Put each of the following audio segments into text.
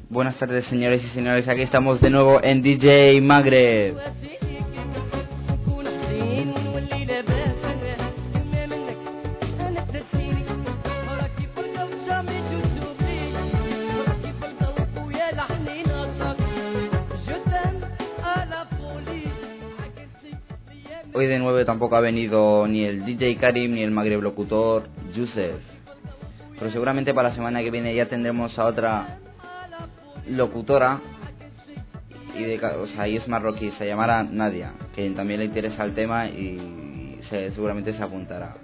Buenas tardes, señores y señores, aquí estamos de nuevo en DJ Magreb. Hoy de nuevo tampoco ha venido ni el DJ Karim ni el Magreb locutor Yusef, pero seguramente para la semana que viene ya tendremos a otra locutora y es marroquí, se llamará Nadia, que también le interesa el tema y seguramente se apuntará.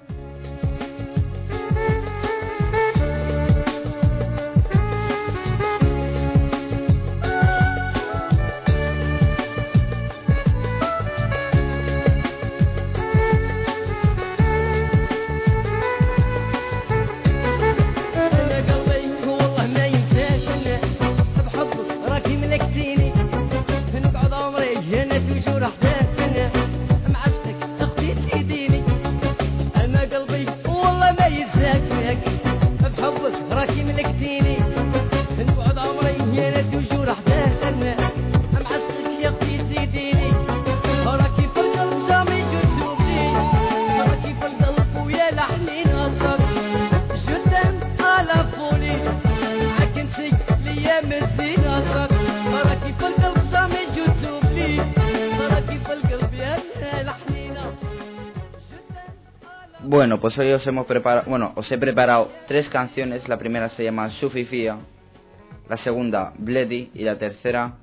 Bueno, pues hoy os he preparado 3 canciones. La primera se llama Sufifia, la segunda Bledi y la tercera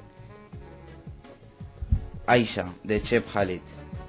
Aisha de Cheb Khalid.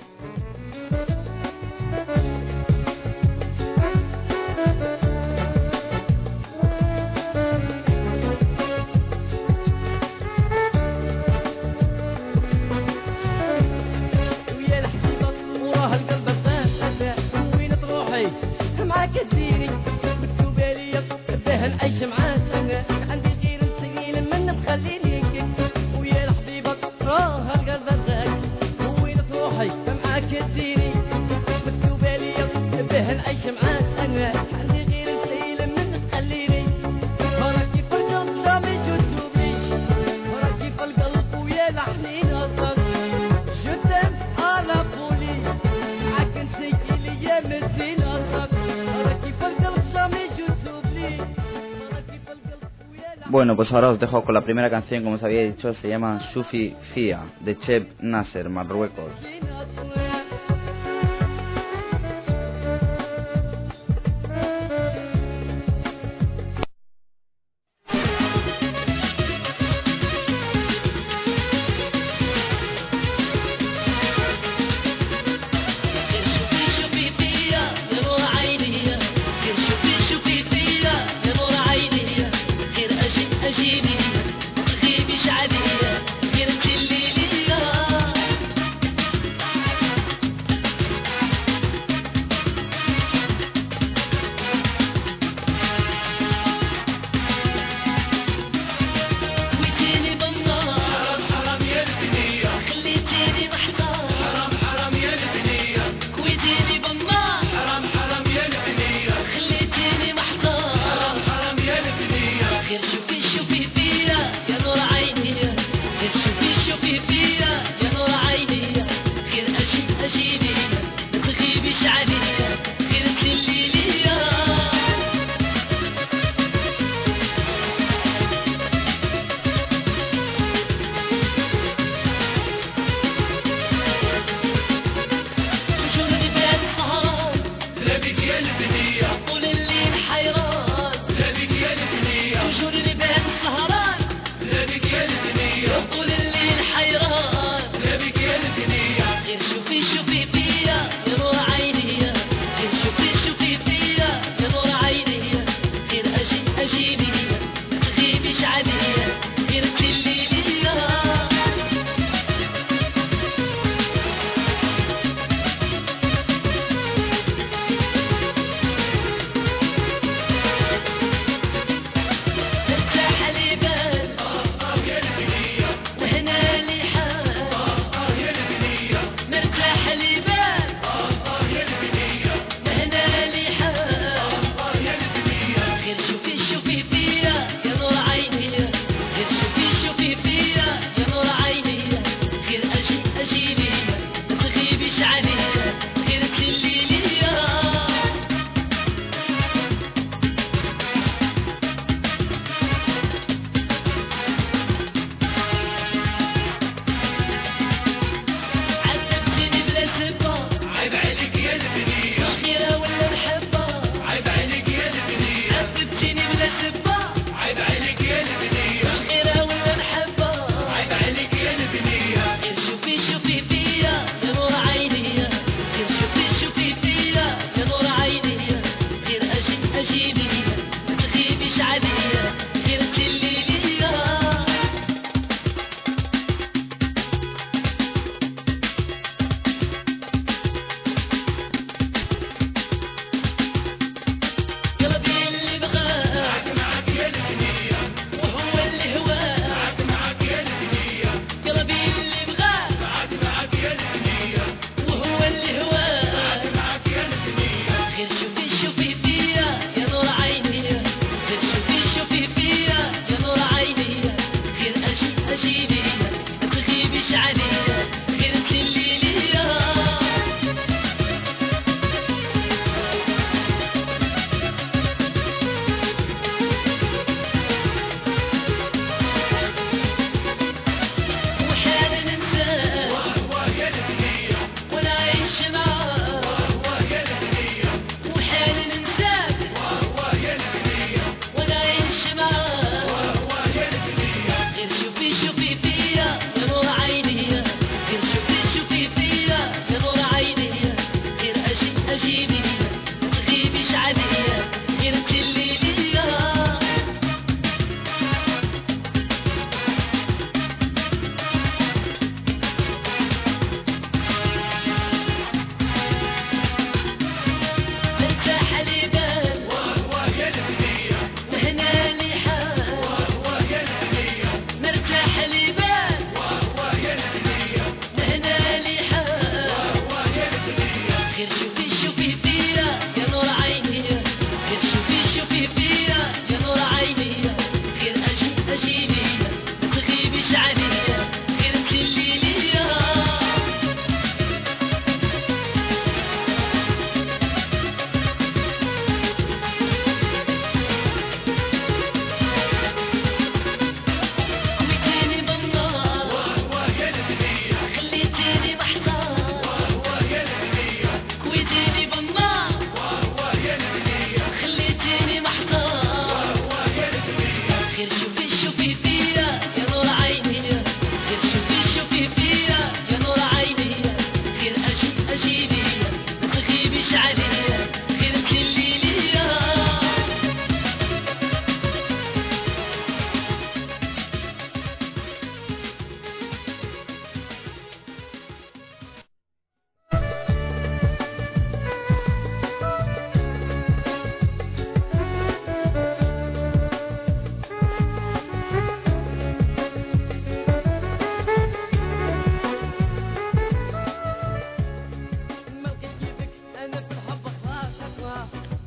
Bueno, pues ahora os dejo con la primera canción, como os había dicho, se llama Sufi Fia, de Cheb Nasser, Marruecos.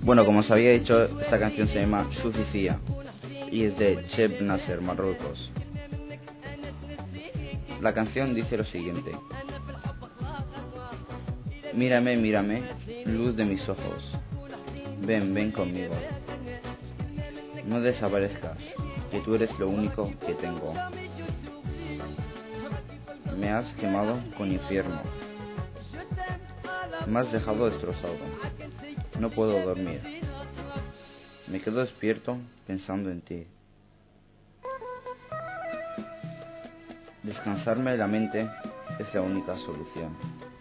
Bueno, como os había dicho, esta canción se llama Suficia y es de Cheb Nasser, Marruecos. La canción dice lo siguiente: mírame, mírame, luz de mis ojos, ven, ven conmigo, no desaparezcas, que tú eres lo único que tengo. Me has quemado con infierno, me has dejado destrozado, no puedo dormir, me quedo despierto pensando en ti. Descansarme la mente es la única solución.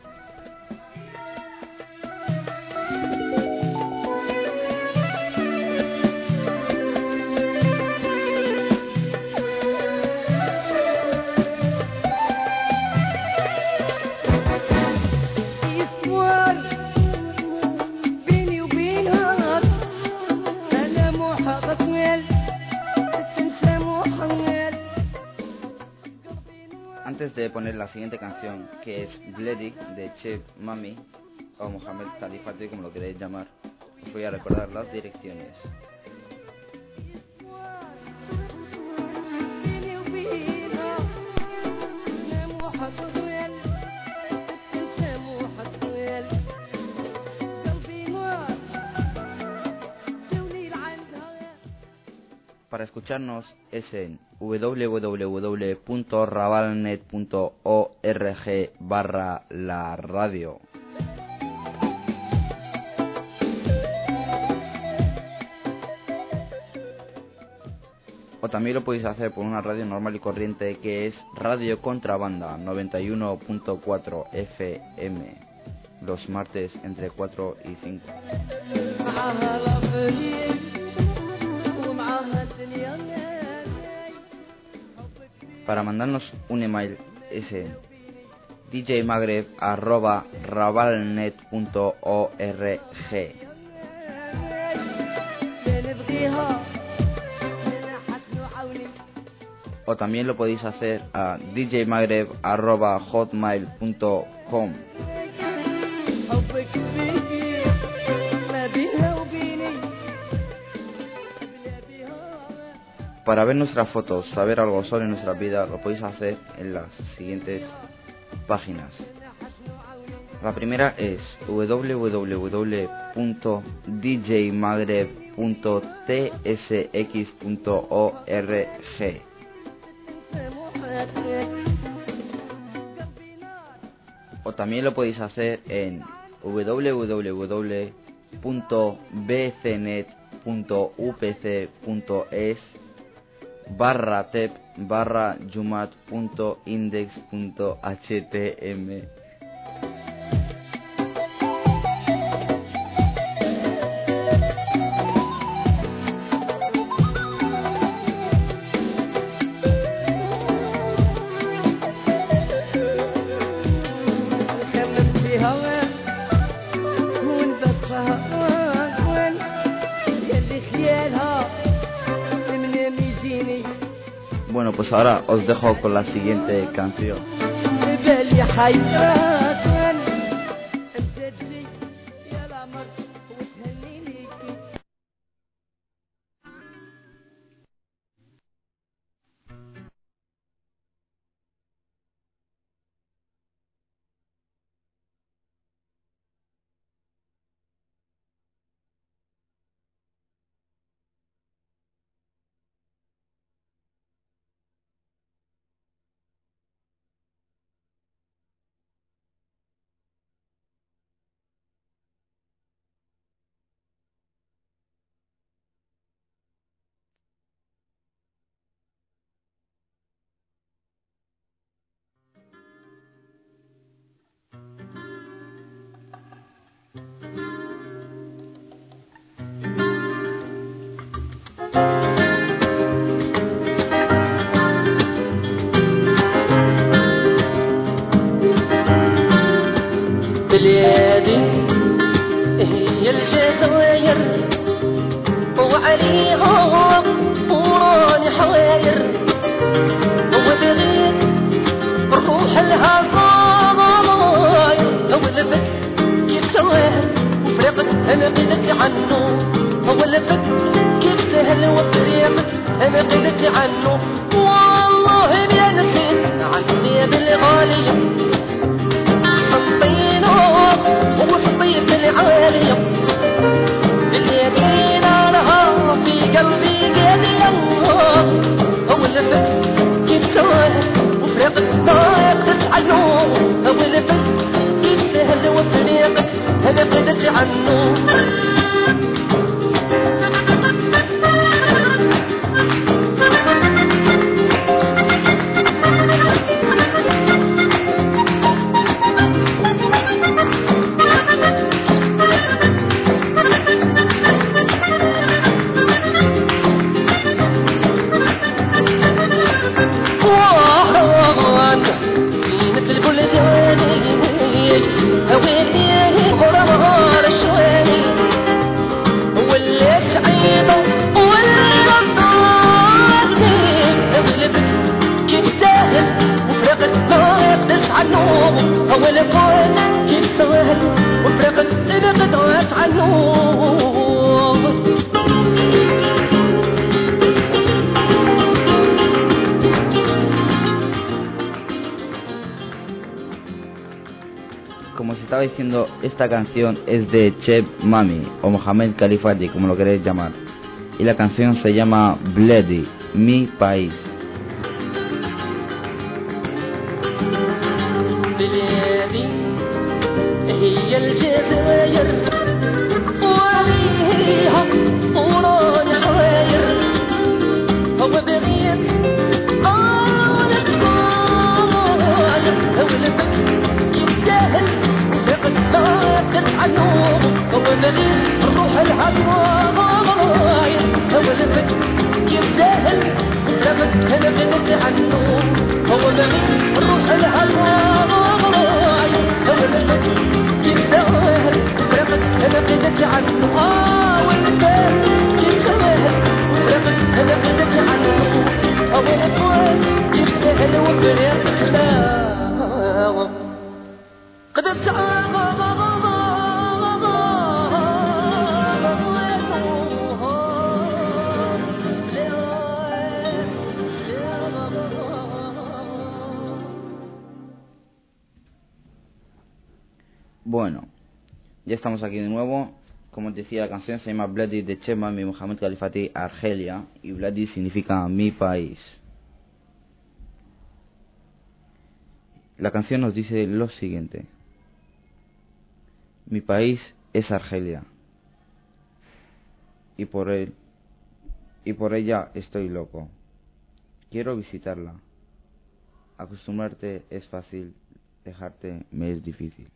Antes de poner la siguiente canción, que es Bloody de Cheb Mami o Mohamed Khalifati, como lo queréis llamar, os voy a recordar las direcciones. Para escucharnos es en www.rabalnet.org/la radio. O también lo podéis hacer por una radio normal y corriente, que es Radio Contrabanda 91.4 FM, los martes entre 4 y 5. Para mandarnos un email es en djmagreb@rabalnet.org. O también lo podéis hacer a djmagreb@hotmail.com. Para ver nuestras fotos, saber algo sobre nuestra vida, lo podéis hacer en las siguientes páginas. La primera es www.djmagreb.tsx.org. O también lo podéis hacer en www.bcnet.upc.es/tep/jumat.index.htm. Bueno, pues ahora os dejo con la siguiente canción. بلادي هي الجزائر وعليها وراني حواير وبغيت روح لها ضاير ولبت كيف سواها وفرقت انا قلت عنه هو اللي فك كيف سهل وطريقك انا قلت عنه والله يا نسيت عني بالغالية حطينه وحطيت العالية باليدين لها في قلبي قالية هو اللي فك كيف سهل وفرقت ضايق تسعنه هو اللي فك كيف سهل وطريقك انا قلت عنه Como se estaba diciendo, esta canción es de Cheb Mami o Mohamed Kalifati, como lo queréis llamar, y la canción se llama Bloody, Mi País. الروح الحلوة هو لفت يبدأ وفرقت انا غنت عنه هو مغيب الروح الحلوة هو لفت يبدأ وفرقت انا غنت عنه والفات يبدأ وفرقت انا غنت عنه هو الفات يبدأ وفرقت لا قدرت Bueno, ya estamos aquí de nuevo. Como os decía, la canción se llama Bloody de Cheb Mami y Mohamed Kalifati, Argelia, y Bloody significa mi país. La canción nos dice lo siguiente: mi país es Argelia, y por ella estoy loco. Quiero visitarla. Acostumbrarte es fácil, dejarte me es difícil.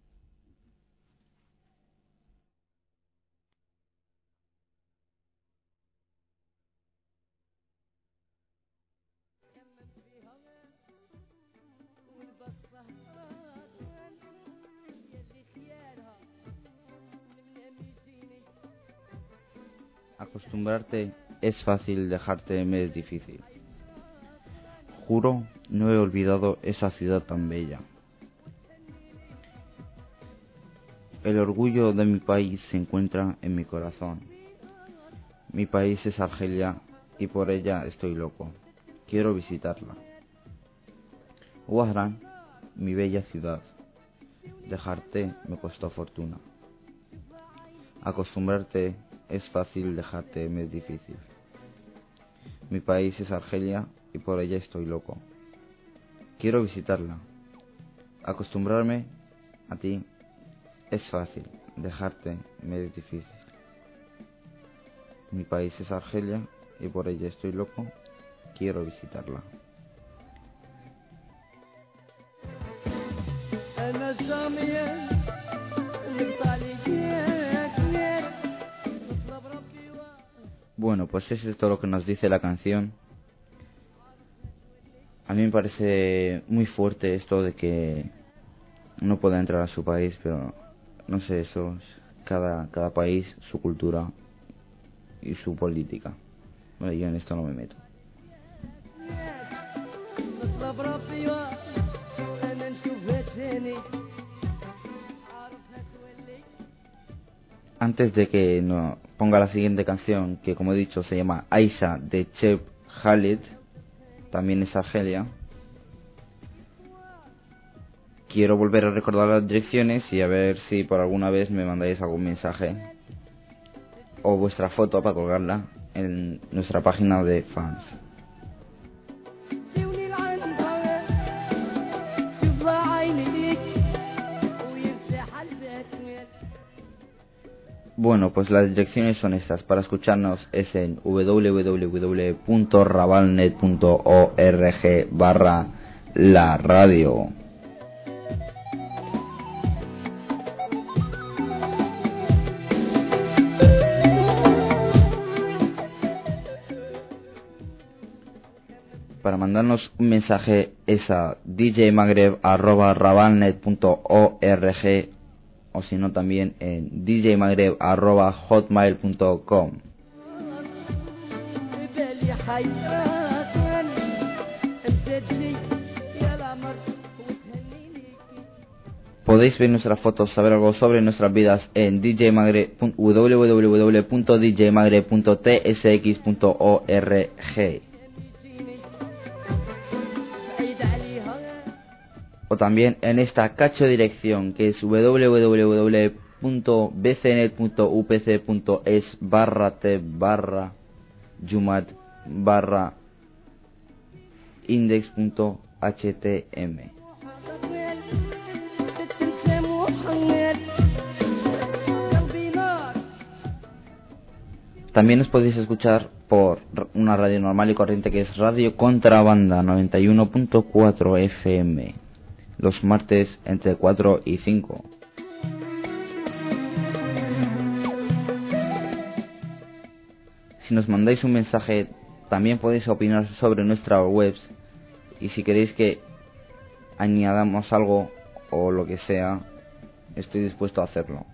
Acostumbrarte es fácil, dejarte me es difícil. Juro, no he olvidado esa ciudad tan bella. El orgullo de mi país se encuentra en mi corazón. Mi país es Argelia y por ella estoy loco. Quiero visitarla. Wahran, mi bella ciudad. Dejarte me costó fortuna. Acostumbrarte es fácil, dejarte me es difícil. Mi país es Argelia y por ella estoy loco. Quiero visitarla. Acostumbrarme a ti es fácil, dejarte me es difícil. Mi país es Argelia y por ella estoy loco. Quiero visitarla. Bueno, pues eso es todo lo que nos dice la canción. A mí me parece muy fuerte esto de que no pueda entrar a su país, pero no sé, eso es cada país, su cultura y su política. Bueno, yo en esto no me meto. Antes de que nos ponga la siguiente canción, que como he dicho se llama Aisha de Cheb Khalid, también es Argelia, quiero volver a recordar las direcciones y a ver si por alguna vez me mandáis algún mensaje o vuestra foto para colgarla en nuestra página de fans. Bueno, pues las direcciones son estas. Para escucharnos es en www.rabalnet.org/la radio. Para mandarnos un mensaje es a djmagreb@rabalnet.org o si no también en djmagreb@hotmail.com. Podéis ver nuestras fotos, saber algo sobre nuestras vidas en www.djmagreb.tsx.org o también en esta cacho dirección que es www.bcnet.upc.es/t/index.htm. También os podéis escuchar por una radio normal y corriente que es Radio Contrabanda 91.4 FM, los martes entre 4 y 5. Si nos mandáis un mensaje, también podéis opinar sobre nuestra web y si queréis que añadamos algo o lo que sea, estoy dispuesto a hacerlo.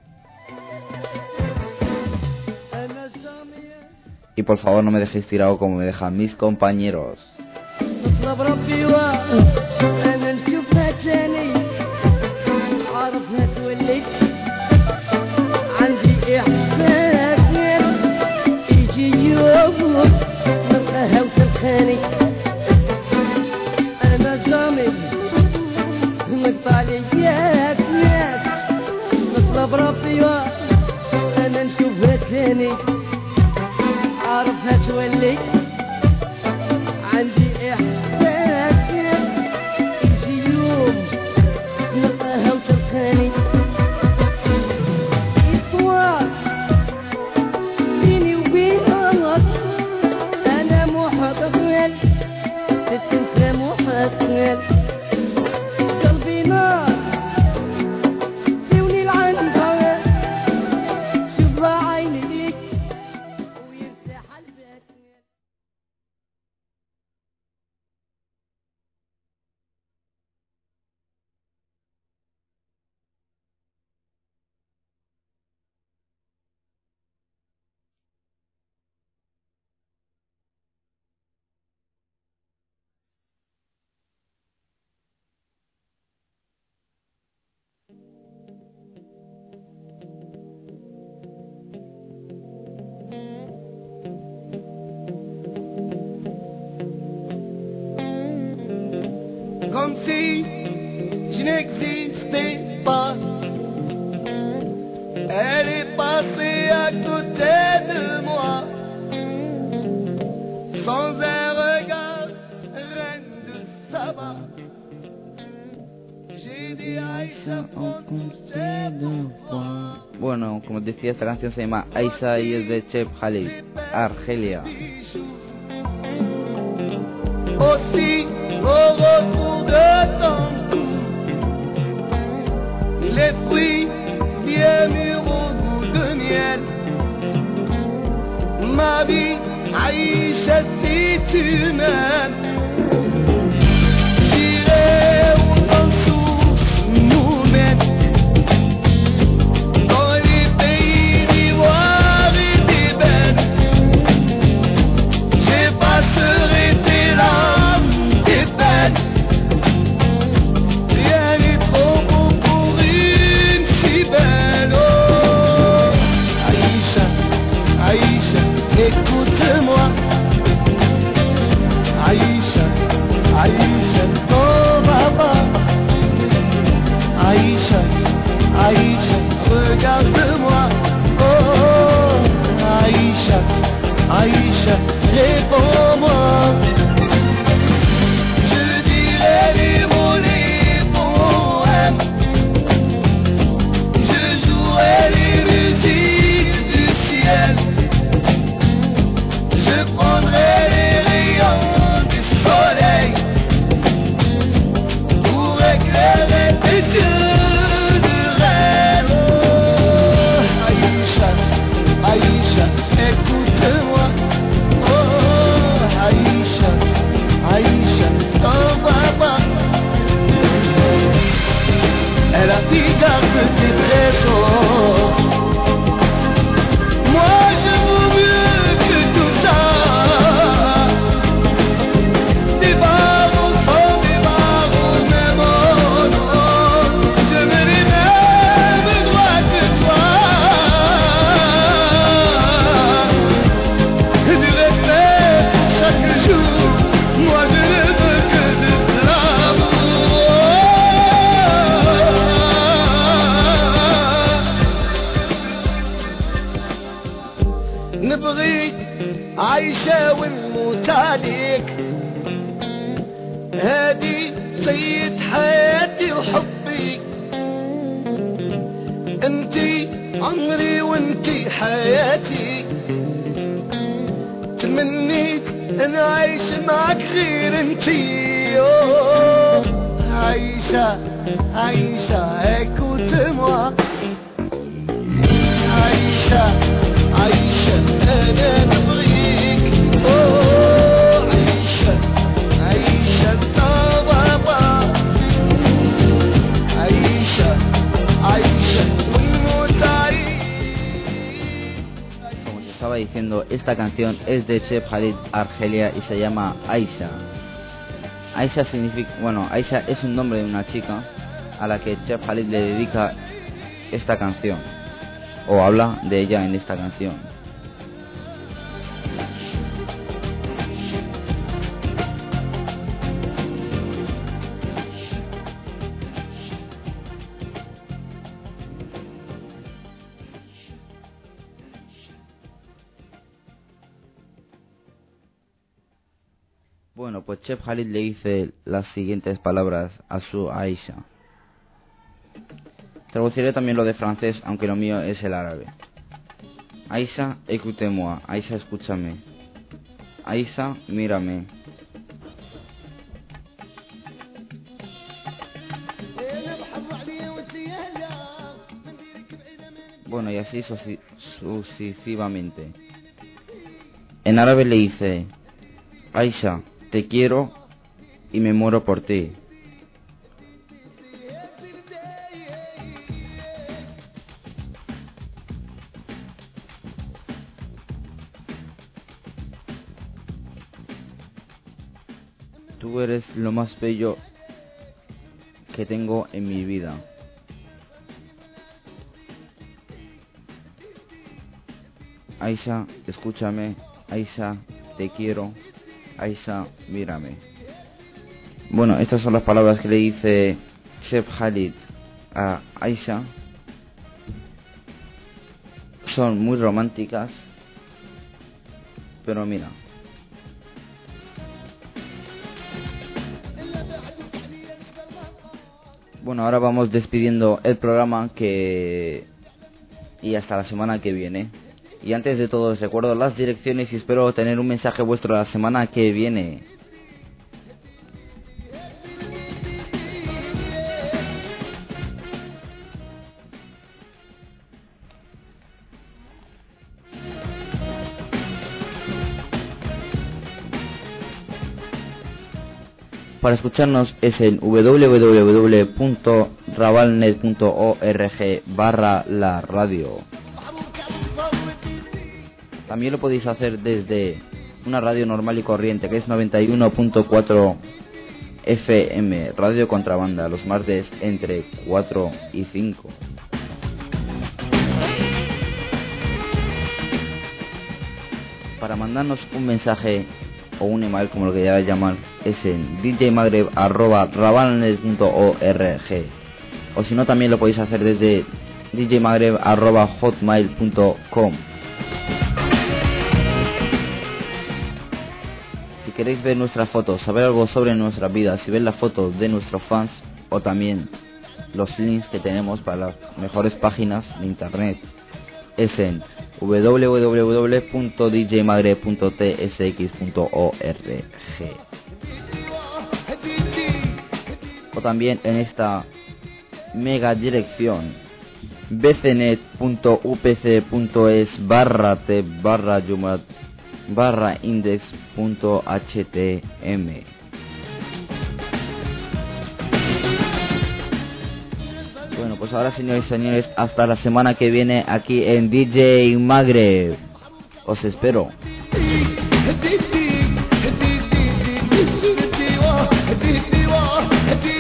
Y por favor no me dejéis tirado como me dejan mis compañeros. عارفها تولي عندي إحساس يجي يوم نلقاها وتلقاني إصوات بيني وبينك أنا محتمل تنسى محتمل قلبي نار سيوني العنبر شوف عيني ليك Comme si je n'existais pas. Elle est passée à côté de moi, sans un regard, reine de Saba. J'ai dit Aïcha, prends tout tes enfants. Bueno, como os decía, esta canción se llama Aisha y es de Cheb Khalid, Argelia. Aussi, au retour de ton cou, les fruits bien mûrs au goût de miel. Ma vie, Aïcha, si tu m'aimes, j'irai où ton souffle nous mène, dans les pays d'ivoire et d'ébène. J'effacerai tes larmes, tes peines. Rien n'est trop beau pour une si belle. Oh, Aïcha, t'en vas pas. Aïcha, Aïcha, regarde-moi. Oh, Aïcha, Aïcha, réponds-moi. Je dirai les mots, les poèmes. Je jouerai les musiques du ciel. Je prendrai les rayons du soleil pour éclairer tes yeux de rêve. Oh, Aïcha, Aïcha, écoute-moi. Oh, Aïcha, Aïcha, t'en vas pas. Elle a dit garde tes trésors. Moi je vaux mieux que tout ça. Des barreaux sans des barreaux, même oh, je veux les mêmes droits que toi. Du respect pour chaque jour. Moi je ne veux que de l'amour. نبغي عايشة ونموت عليك. هادي سيد حياتي وحبي. انتي عمري وانتي حياتي. تمنيت ان اعيش معك غير انتي. أوه، عايشة عايشة écoute-moi. عايشة عايشة أنا نبغيك. أوه، عايشة عايشة طبابة. عايشة عايشة ونموت Como os estaba diciendo, esta canción es de Cheb Khalid Argelia y se llama Aisha. Aisha significa, bueno, Aisha es un nombre de una chica a la que Cheb Khalid le dedica esta canción, o habla de ella en esta canción. Bueno, pues Cheb Khalid le dice las siguientes palabras a su Aisha. Traduciré también lo de francés, aunque lo mío es el árabe. Aisha, écoutez-moi. Aisha, escúchame. Aisha, mírame. Bueno, y así sucesivamente. En árabe le dice: Aisha, te quiero y me muero por ti. Tú eres lo más bello que tengo en mi vida. Aisha, escúchame. Aisha, te quiero. Aisha, mírame. Bueno, estas son las palabras que le dice Cheb Khalid a Aisha. Son muy románticas, pero mira. Bueno, ahora vamos despidiendo el programa y hasta la semana que viene. Y antes de todo os recuerdo las direcciones y espero tener un mensaje vuestro la semana que viene. Para escucharnos es en www.rabalnet.org/la radio. También lo podéis hacer desde una radio normal y corriente que es 91.4 FM, Radio Contrabanda, los martes entre 4 y 5. Para mandarnos un mensaje o un email, como lo queráis llamar, es en djmagreb@rabalnet.org, o si no también lo podéis hacer desde djmagreb@hotmail.com. Si queréis ver nuestras fotos, saber algo sobre nuestras vidas y ver las fotos de nuestros fans, o también los links que tenemos para las mejores páginas de internet, es en www.djmagreb.tsx.org, o también en esta mega dirección bcnet.upc.es/t/index.htm. Bueno, pues ahora, señores y señores, hasta la semana que viene aquí en DJ Magreb. Os espero. هديتي